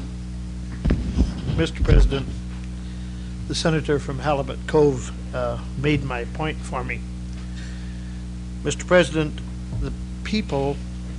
Mr. President, the senator from Halibut Cove made my point for me. Mr. President, the people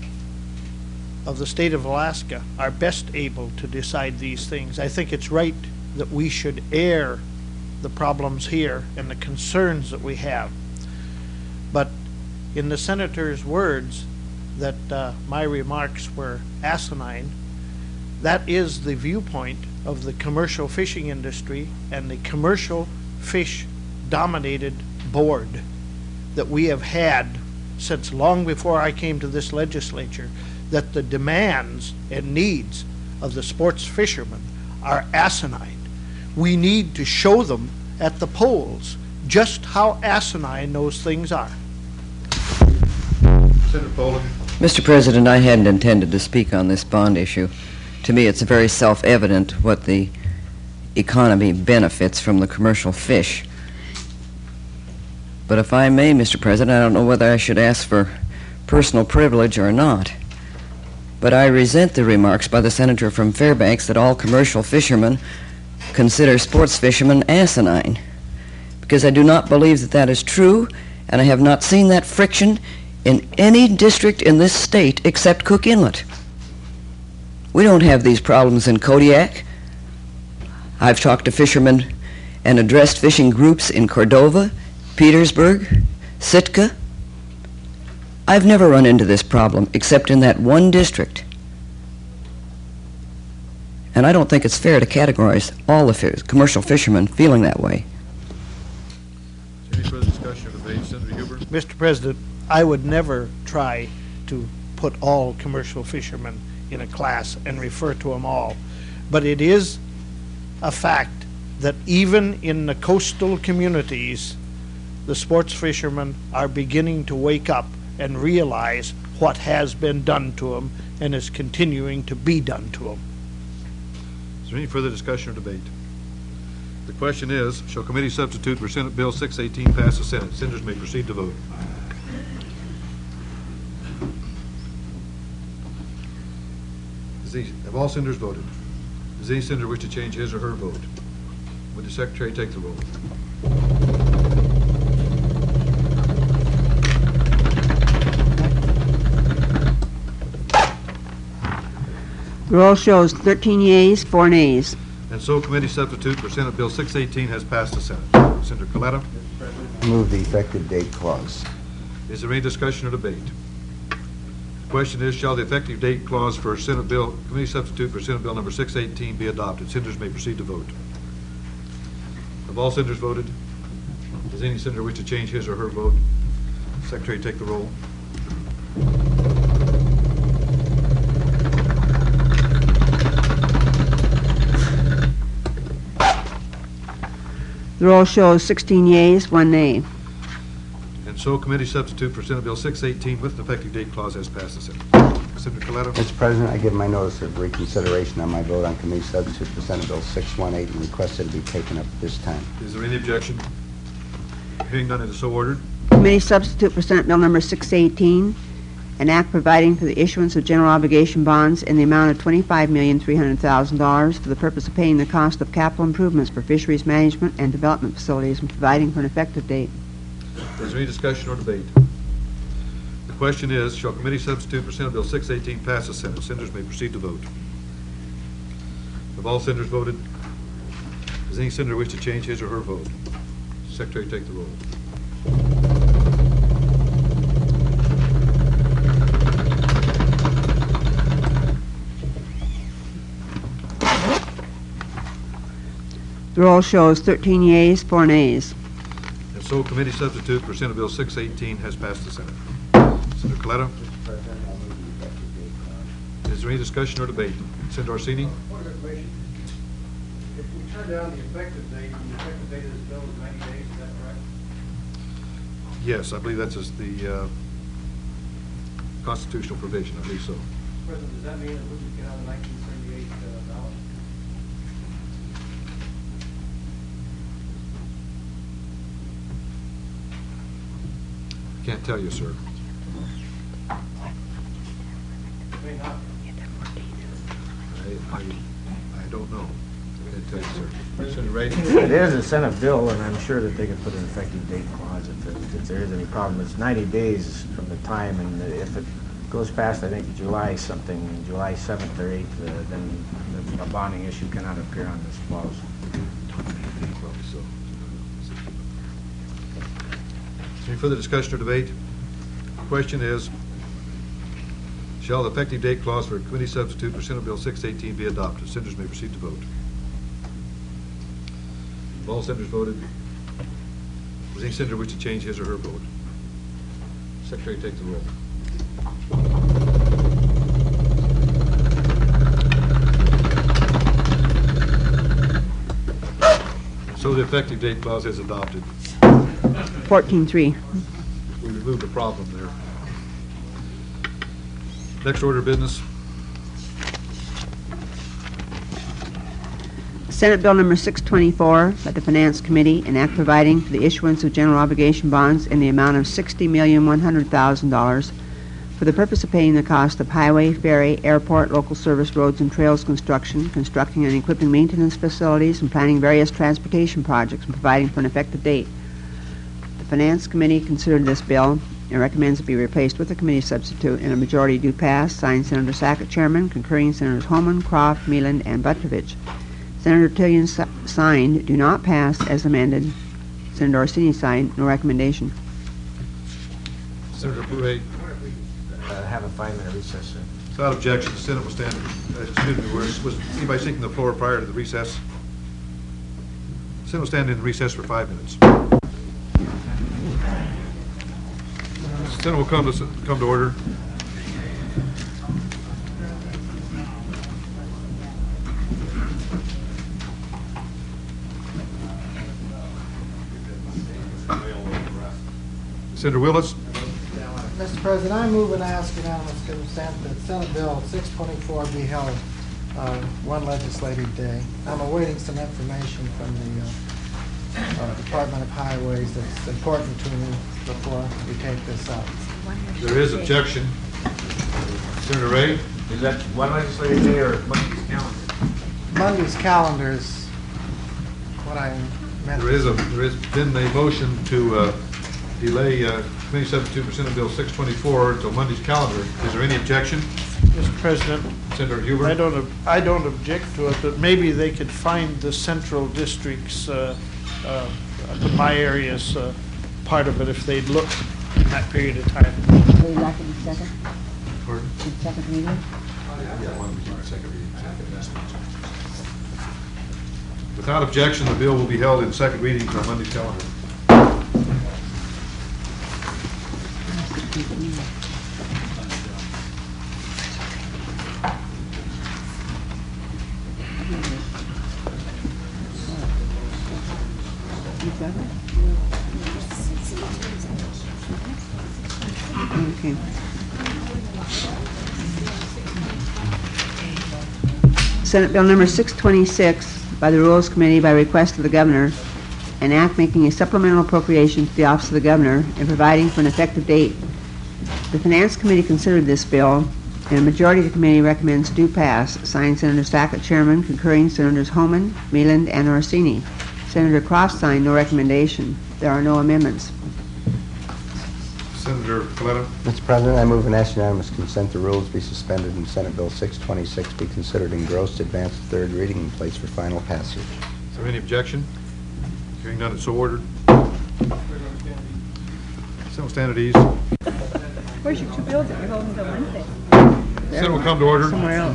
of the state of Alaska are best able to decide these things. I think it's right that we should air the problems here and the concerns that we have. But in the senator's words that my remarks were asinine, that is the viewpoint of the commercial fishing industry and the commercial fish dominated board that we have had since long before I came to this legislature, that the demands and needs of the sports fishermen are asinine. We need to show them at the polls just how asinine those things are. Senator Poland. Mr. President, I hadn't intended to speak on this bond issue. To me, it's very self-evident what the economy benefits from the commercial fish. But if I may, Mr. President, I don't know whether I should ask for personal privilege or not. But I resent the remarks by the senator from Fairbanks that all commercial fishermen consider sports fishermen asinine, because I do not believe that that is true, and I have not seen that friction in any district in this state except Cook Inlet. We don't have these problems in Kodiak. I've talked to fishermen and addressed fishing groups in Cordova, Petersburg, Sitka. I've never run into this problem except in that one district. And I don't think it's fair to categorize all the commercial fishermen feeling that way. Is there any further discussion or debate? Senator Huber. Mr. President, I would never try to put all commercial fishermen in a class and refer to them all. But it is a fact that even in the coastal communities, the sports fishermen are beginning to wake up and realize what has been done to them and is continuing to be done to them. Is there any further discussion or debate? The question is, shall committee substitute for Senate Bill 618 pass the Senate? Senators may proceed to vote. Have all senators voted? Does any senator wish to change his or her vote? Would the secretary take the roll? The roll shows 13 yeas, 4 nays. And so committee substitute for Senate Bill 618 has passed the Senate. Senator Coletta. Move the effective date clause. Is there any discussion or debate? The question is, shall the effective date clause for Senate Bill, committee substitute for Senate Bill number 618 be adopted? Senators may proceed to vote. Have all senators voted? Does any senator wish to change his or her vote? Secretary, take the roll. The roll shows 16 yeas, 1 nay. And so committee substitute for Senate Bill 618 with an effective date clause has passed the Senate. Senator Coletta. Mr. President, I give my notice of reconsideration on my vote on committee substitute for Senate Bill 618 and request that it be taken up at this time. Is there any objection? Hearing none, it is so ordered. Committee substitute for Senate Bill number 618, an act providing for the issuance of general obligation bonds in the amount of $25,300,000 for the purpose of paying the cost of capital improvements for fisheries management and development facilities and providing for an effective date. Is there any discussion or debate? The question is, shall committee substitute for Senate Bill 618 pass the Senate? Senators may proceed to vote. Have all senators voted? Does any senator wish to change his or her vote? Secretary, take the roll. The roll shows 13 yeas, 4 nays. And so committee substitute for Senate Bill 618 has passed the Senate. Senator Coletta. Mr. President, I'll move the effective date clause. Is there any discussion or debate? Senator Orsini. Point of information. If we turn down the effective date, the effective date of this bill is 90 days, is that correct? Yes, I believe that's the constitutional provision. I believe so. President, does that mean that we would get on the 1978 ballot? Can't tell you, sir. May not. I don't know. I can't tell you, sir. Senator Ray. It is a Senate bill, and I'm sure that they could put an effective date clause if there is any problem. It's 90 days from the time, and if it goes past, I think, July something, July 7th or 8th, then a bonding issue cannot appear on this clause. Probably so. Is there any further discussion or debate? The question is, shall the effective date clause for committee substitute for Senate Bill 618 be adopted? Senators may proceed to vote. Have all senators voted? Does any senator wish to change his or her vote? Secretary, take the roll. So the effective date clause is adopted. 14-3. We removed the problem there. Next order of business. Senate Bill Number 624 by the Finance Committee, an act providing for the issuance of general obligation bonds in the amount of $60,100,000 for the purpose of paying the cost of highway, ferry, airport, local service roads and trails construction, constructing and equipping maintenance facilities, and planning various transportation projects, and providing for an effective date. The Finance Committee considered this bill and recommends it be replaced with a committee substitute, and a majority do pass. Signed, Senator Sackett, Chairman, concurring Senators Holman, Croft, Mealand, and Butrovich. Senator Tillian signed, do not pass as amended. Senator Orsini signed, no recommendation. Senator Purray. Have a 5-minute recess, sir. Without objection, the Senate will stand. Excuse me, was anybody seeking the floor prior to the recess? The Senate will stand in recess for 5 minutes. The Senate will come to order. Senator Willis. Mr. President, I move and ask unanimous consent that Senate Bill 624 be held one legislative day. I'm awaiting some information from the Department of Highways that's important to me before we take this up. There is objection. Senator Ray. Is that one legislative day or Monday's calendar? Monday's calendar is what I meant. There has been a motion to delay committee substitute for Senate Bill 624 until Monday's calendar. Is there any objection? Mr. President, Senator Huber? I don't object to it, but maybe they could find the central district's, my area's part of it if they'd look in that period of time. Would you like it in second? Pardon? In second reading? Yeah, why don't we do the second reading? Without objection, the bill will be held in second reading for Monday's calendar. Okay. Senate Bill Number 626 by the Rules Committee by request of the Governor, an act making a supplemental appropriation to the Office of the Governor and providing for an effective date. The Finance Committee considered this bill, and a majority of the committee recommends do pass. Signed, Senator Sackett, Chairman, concurring Senators Homan, Mealand, and Orsini. Senator Cross signed, no recommendation. There are no amendments. Senator Coletta. Mr. President, I move and ask unanimous consent the rules be suspended and Senate Bill 626 be considered engrossed, advanced to third reading, and placed for final passage. Is there any objection? Hearing none, it's so ordered. Senate will stand at ease. Where's your two bills that you're holding until Wednesday? Senate will come to order. Somewhere else.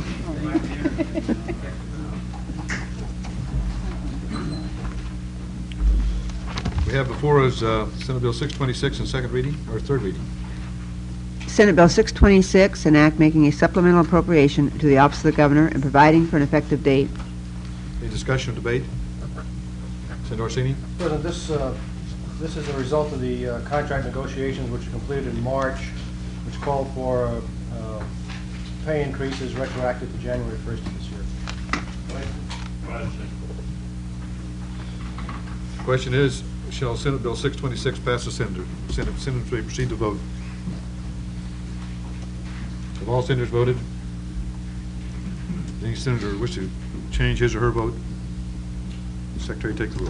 We have before us Senate Bill 626 in second reading, or third reading. Senate Bill 626, an act making a supplemental appropriation to the Office of the Governor and providing for an effective date. Any discussion or debate? Senator Orsini? President, this is a result of the contract negotiations which were completed in March, which called for pay increases retroactive to January 1st of this year. The question is, shall Senate Bill 626 pass the Senate? Senators may proceed to vote. Have all senators voted? Any senator wish to change his or her vote? Secretary, take the roll.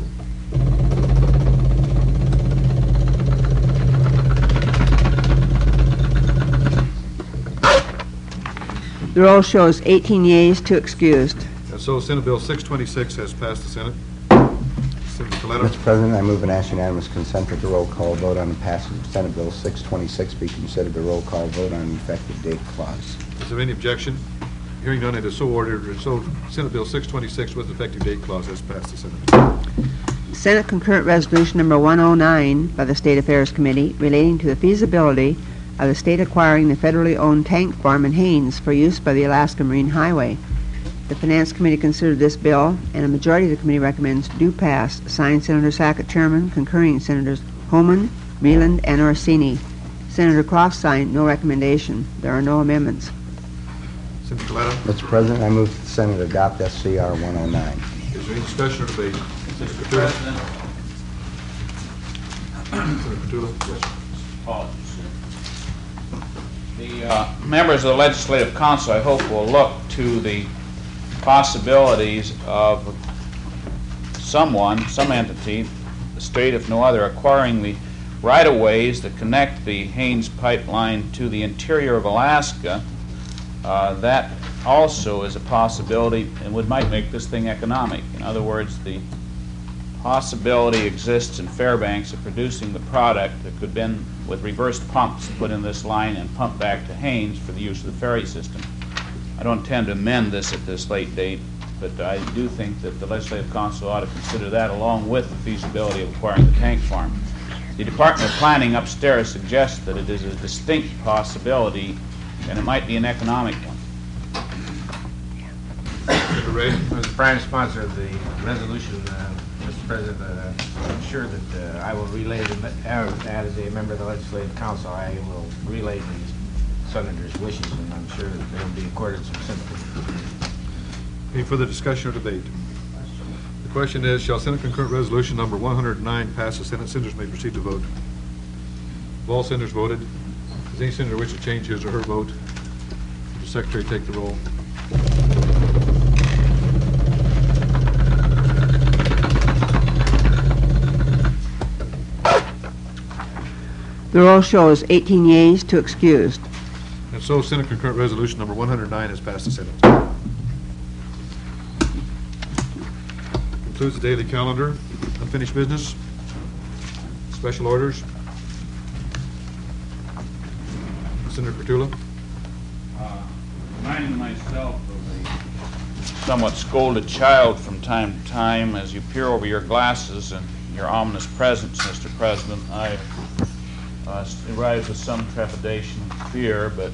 The roll shows 18 yeas, 2 excused. And so Senate Bill 626 has passed the Senate. Senator Coletta. Mr. President, I move and ask unanimous consent that the roll call vote on the passage of Senate Bill 626 be considered a roll call vote on the effective date clause. Is there any objection? Hearing none, it is so ordered. And so Senate Bill 626 with effective date clause has passed the Senate. Senate Concurrent Resolution Number 109 by the State Affairs Committee relating to the feasibility of the state acquiring the federally owned tank farm in Haines for use by the Alaska Marine Highway. The Finance Committee considered this bill, and a majority of the committee recommends do pass. Signed, Senator Sackett, Chairman, concurring Senators Homan, Mealand, and Orsini. Senator Croft signed, no recommendation. There are no amendments. Senator Coletta. Mr. President, I move that the Senate adopt SCR 109. Is there any discussion or debate? Senator Mr. Petula. President, Senator Petula. Yes. apologies. The members of the Legislative Council, I hope, will look to the possibilities of some entity, the state if no other, acquiring the right-of-ways that connect the Haynes Pipeline to the interior of Alaska. That also is a possibility and might make this thing economic. In other words, the possibility exists in Fairbanks of producing the product that could then, with reverse pumps, put in this line and pump back to Haynes for the use of the ferry system. I don't intend to amend this at this late date, but I do think that the Legislative Council ought to consider that along with the feasibility of acquiring the tank farm. The Department of Planning upstairs suggests that it is a distinct possibility and it might be an economic one. Senator Ray. As the prime sponsor of the resolution, Mr. President, I'm sure that I will relay as a member of the Legislative Council, I will relay the Senator's wishes, and I'm sure that they will be accorded some sympathy. Any further discussion or debate? The question is, shall Senate Concurrent Resolution number 109 pass the Senate? Senators may proceed to vote. Have all senators voted? Does any senator wish to change his or her vote? Would the Secretary take the roll? The roll shows 18 yeas, 2 excused. And so Senate Concurrent Resolution number 109 has passed the Senate. Concludes the daily calendar. Unfinished business. Special orders. Senator Petula. Reminding myself of a somewhat scolded child from time to time as you peer over your glasses and your ominous presence, Mr. President. I arrived with some trepidation and fear, but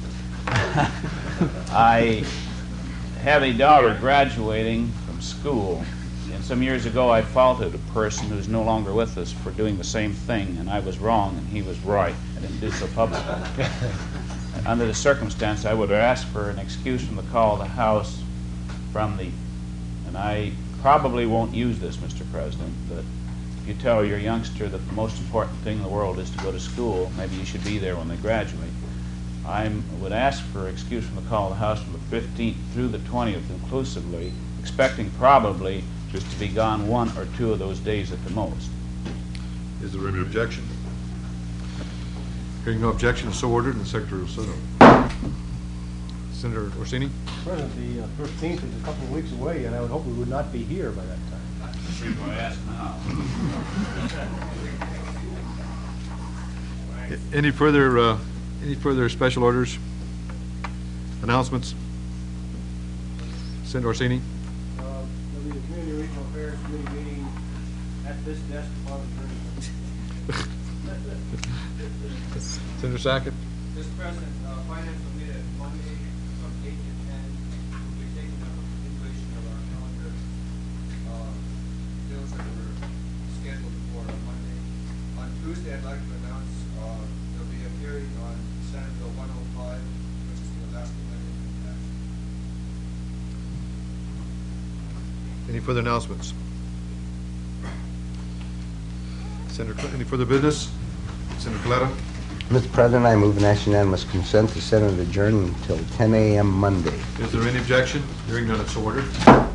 I have a daughter graduating from school. And some years ago, I faulted a person who's no longer with us for doing the same thing, and I was wrong and he was right. I didn't do so publicly. Under the circumstance, I would ask for an excuse from the call of the House and I probably won't use this, Mr. President, but if you tell your youngster that the most important thing in the world is to go to school, maybe you should be there when they graduate. I would ask for excuse from the call of the House from the 15th through the 20th inclusively, expecting probably just to be gone 1 or 2 of those days at the most. Is there any objection? Hearing no objection, so ordered, and the Secretary will settle. Senator Orsini? President, the 15th is a couple of weeks away, and I would hope we would not be here by that time. That's why I ask now. Any further special orders? Announcements? Senator Orsini? There'll be the Community Regional Affairs Committee meeting at this desk upon adjournment. Senator Sackett? Mr. President, Finance will meet at Monday from 8 to 10. We'll be taking a continuation of our calendar bills that were scheduled for Monday. On Tuesday, I'd like to announce there'll be a hearing on Senate Bill 105, which is the Alaska Lending Act. Any further announcements? Senator, any further business? Senator Coletta? Mr. President, I move and ask unanimous consent to Senate adjourn until 10 a.m. Monday. Is there any objection? Hearing none, it's so ordered.